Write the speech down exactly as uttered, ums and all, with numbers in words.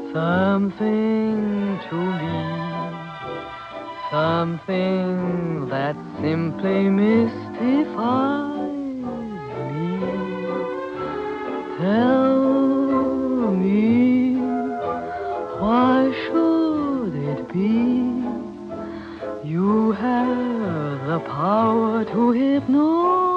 something to me, something that simply mystifies me. Tell me, why should it be you have the power to hypnotize